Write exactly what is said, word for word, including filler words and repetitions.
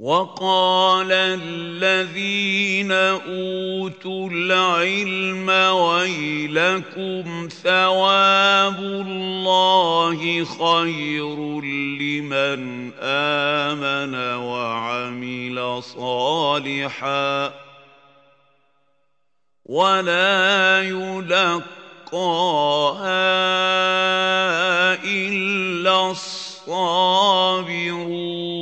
وَقَالَ الَّذِينَ أُوتُوا الْعِلْمَ وَيْلَكُمْ ثَوَابُ اللَّهِ خَيْرٌ لِّمَنْ آمَنَ وَعَمِلَ صَالِحًا وَلَا يُلَقَّاهَا إِلَّا الصَّابِرُونَ.